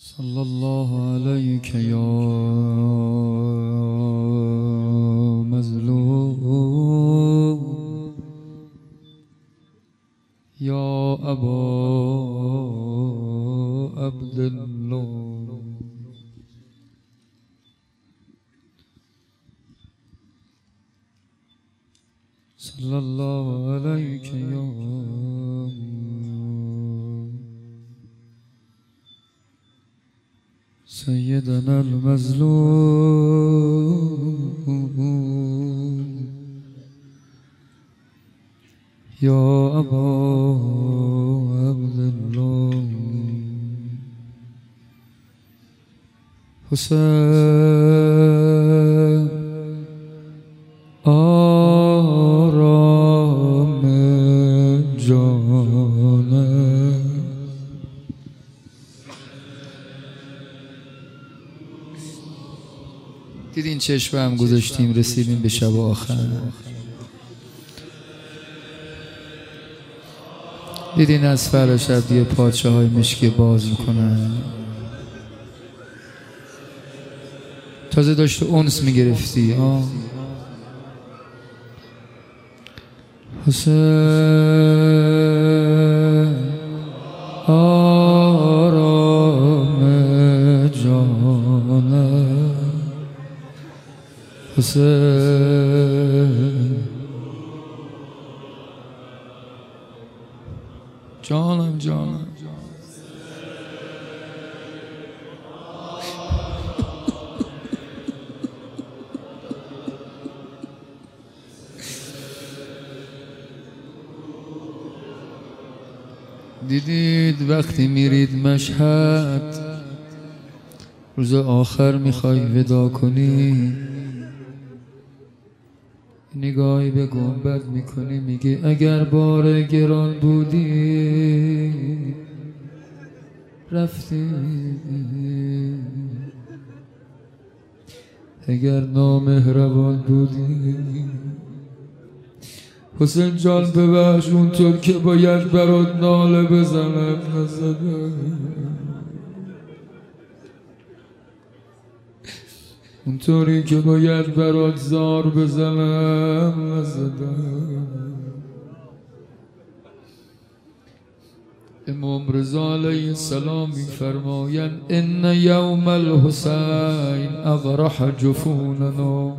صلى الله عليك يا مظلوم يا أبا عبد الله صلى الله عليك يا سيدنا المظلوم يا أبا عبد الله حسين آرام جانم دیدین چشم هم گذاشتیم رسیدیم به شب آخر. دیدین از فردا شب دیگه پادشه های مشکی باز میکنن. تازه داشت اونس میگرفتی حسین آرام جانم حسین جانم دیدید وقتی میرید مشهد روز آخر میخوای ودا کنی نگاهی به گنبد میکنی میگی اگر بار گران بودی رفتی، اگر نامهربان بودی حسین جان ببخش اونطور که باید برات ناله بزنم نزدم، اونطوری که باید برات زار بزنم نزدم. امام رضا علیه السلام میفرمایند ان یوم الحسین اغرح جفوننا،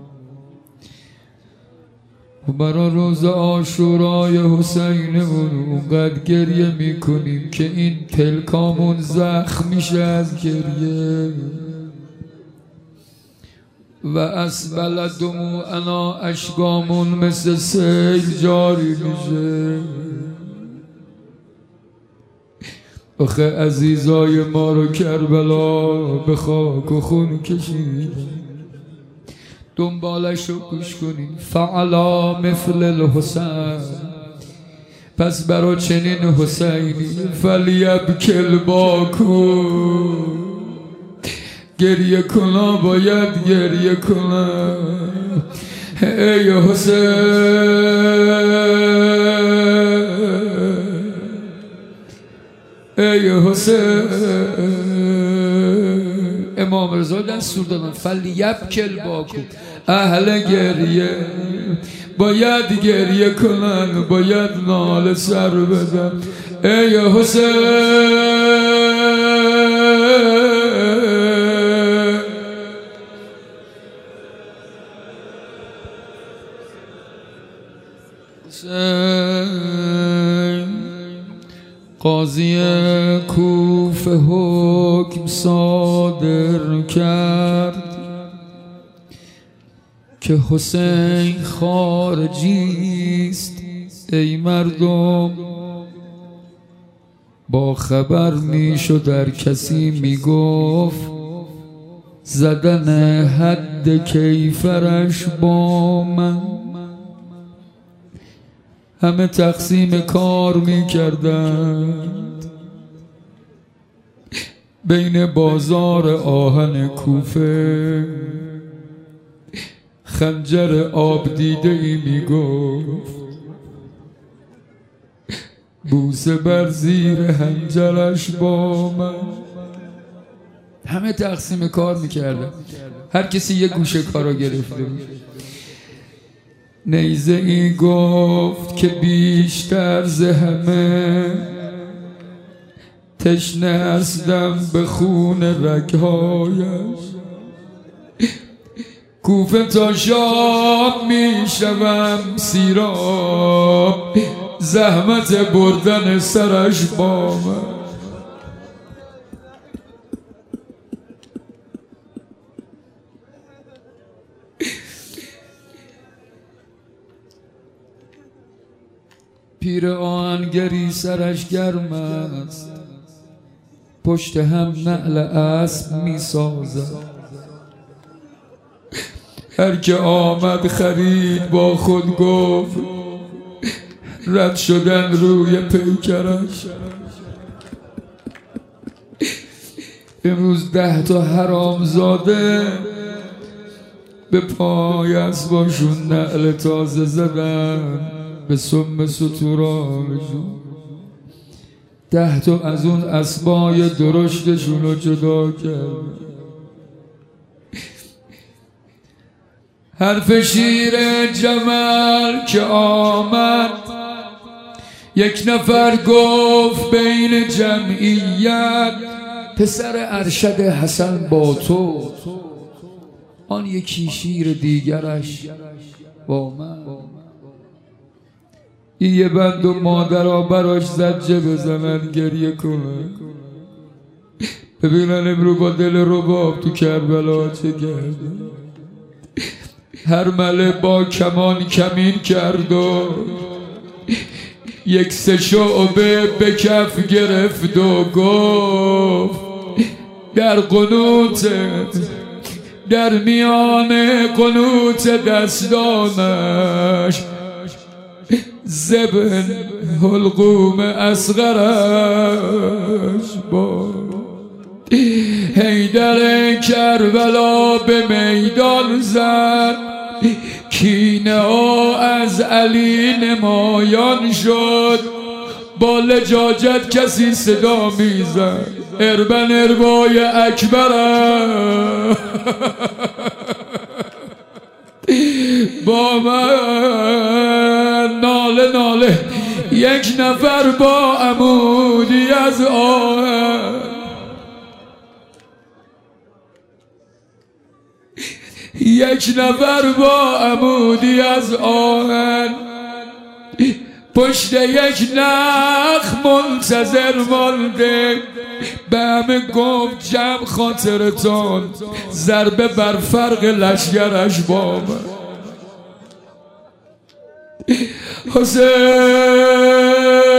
و برای روز عاشورای حسینمون اونقدر گریه میکنیم که این پلکامون زخم میشه از گریه. و اسبل دموعنا اشکامون مثل سیل جاری میشه. آخه عزیزای ما رو کربلا به خاک و خون کشید. دنبالش رو گوش کنین فعلا مثل الحسین، پس برا چنین حسینی فلیبکل باکو، گریه کنا باید گریه کنا. ای حسین ای حسین، امام رضا دستور دادن فلیبکل باکو، اهل گریه باید گریه کنن، باید ناله سر بدن. ای حسین قاضی کوفه حکم صادر کرد که حسین خارجیست. ای مردم با خبر میشد در کسی میگفت زدن حد کیفرش با من. همه تقسیم کار میکردند بین بازار آهن کوفه. خنجر آب دیده ای میگفت بوسه بر زیر خنجرش با من. همه تقسیم کار میکردن، هر کسی یه گوشه کارو گرفته بود. نیزه ای گفت که بیشتر ز همه تشنه هستم به خون رگهایش. کوفه تا شام میشوم سیراب، زحمت بردن سرش با من. پیر آهنگری سرش گرم است، پشت هم نعل اسب می سازد. هر که آمد خرید با خود گفت رد شدن روی پیکرش. امروز 10 تا حرامزاده به پای اسباشون نعل تازه زدن، به سم ستورانشون 10 تا از اون اسبای درشتشون رو جدا کرد. حرف شیر جمل که آمد، یک نفر گفت بین جمعیت پسر ارشد حسن با تو. آن یکی شیر دیگرش با من. این یه بند و مادرها براش زجه بزنن گریه کنن، ببینن امرو با دل رباب تو کربلا چه کرده. هر مله با کمان کمین کرد و یک 3 شعبه به کف گرفت و گفت در قنوت، در میان قنوت دستانش زبن حلقوم اصغرش با حیدر کربلا به میدان زد. کینه ها از علی نمایان شد، با لجاجت کسی صدا میزد اربن اربای اکبرم با من ناله ناله. یک نفر با عمودی از آهن، یک نفر با عمودی از آهن، پشت یک نخ منتظر مانده. به همه گفت جمع خاطرتان، ضربه بر فرق لشگرش با من. حسین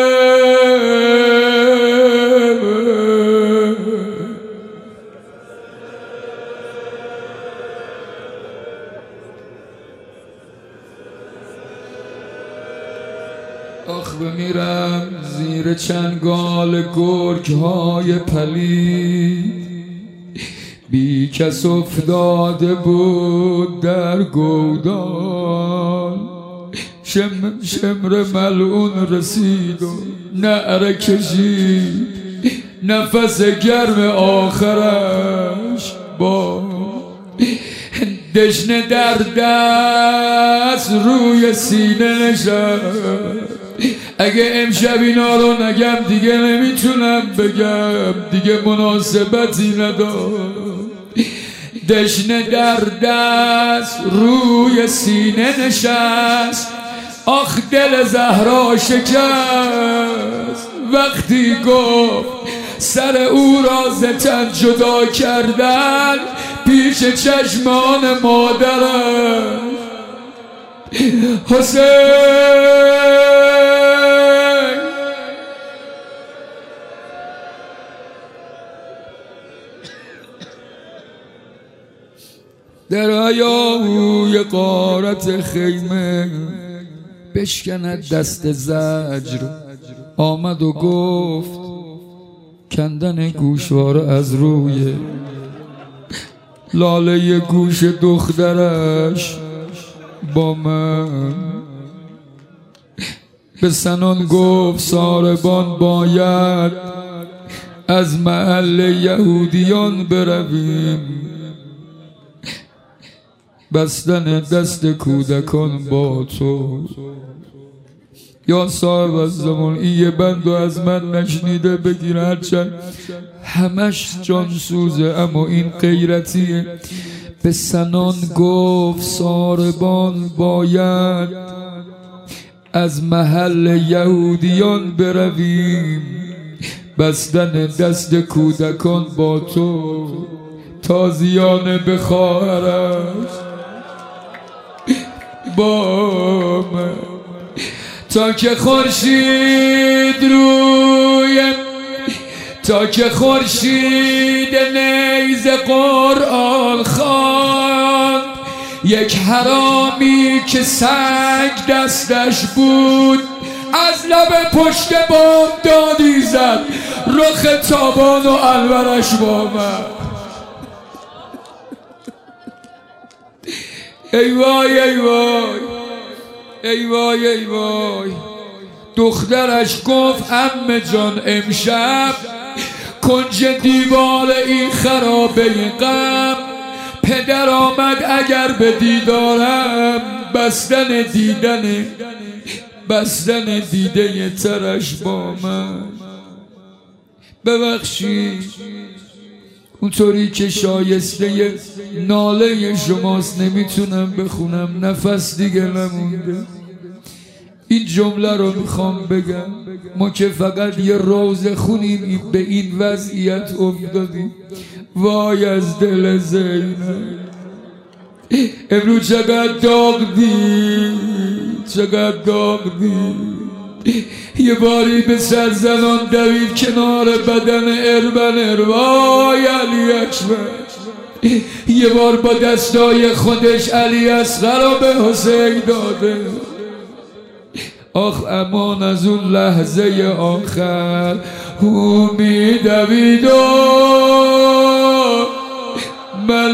آخ بمیرم زیر چنگال گرگ های پلید، بی کس افتاده بود در گودال. شمر ملعون رسید و نعره کشید، نفس گرم آخرش با دشنه در دست روی سینه نشست. اگه امشب اینا رو نگم دیگه نمیتونم بگم، دیگه مناسبتی ندارم. دشنه در دست روی سینه نشست، آخ دل زهرا شکست. وقتی گفت سر او را ز تن جدا کردن پیش چشمان مادرم. حسین در هیاهوی غارت خیمه بشکند دست زجر، آمد و گفت کندن گوشواره از روی لاله گوش دخترش با من. به سنان گفت ساربان باید از محل یهودیان برویم. بستن دست کودکان با تو. یا صاحب از زمان این یه بندو از من نشنیده بگیر، هرچند همش جان سوزه اما این غیرتیه. به سنان گفت ساربان باید از محل یهودیان برویم. بستن دست کودکان با تو، تازیانه به خواهرش با من. تا که خورشید نیز قرآن خواند، یک حرامی که سنگ دستش بود از لب پشت بام دادی زد، رخ تابان و الورش با من. ای وای ای وای ای وای ای وای. دخترش گفت عمه جان امشب کنج دیوار این خرابه غم، پدر آمد اگر به دیدارم، بستن دیده ترش با من. ببخشید اونطوری که شایسته ناله شماست نمیتونم بخونم، نفس دیگه نمونده. این جمله رو میخوام بگم، ما که فقط یه روزه خونیم به این وضعیت افتادیم. وای از دل زینب. امروز چقدر داغ دید. یه باری به سر زنان دوید کنار بدن اربن. وای علی اکبر. یه بار با دستای خودش علی اصغر رو به حسین داده. آخ امان از اون لحظه آخر او میدوید و من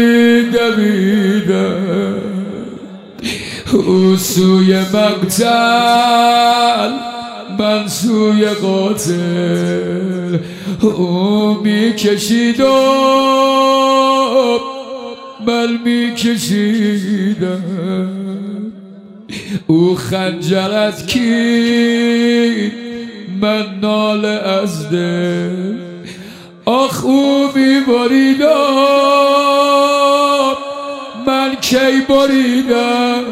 میدویدم، او سوی مقتل من سوی قاتل، او میکشید و من میکشیدم، او خنجرت کی من ناله از دل. آخ او میبریدم من کی بریدم،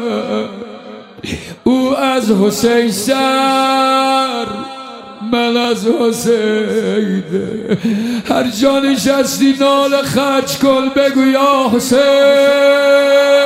او از حسین سر من از حسین. هر جا نشستی ناله خرج کن بگو یا حسین.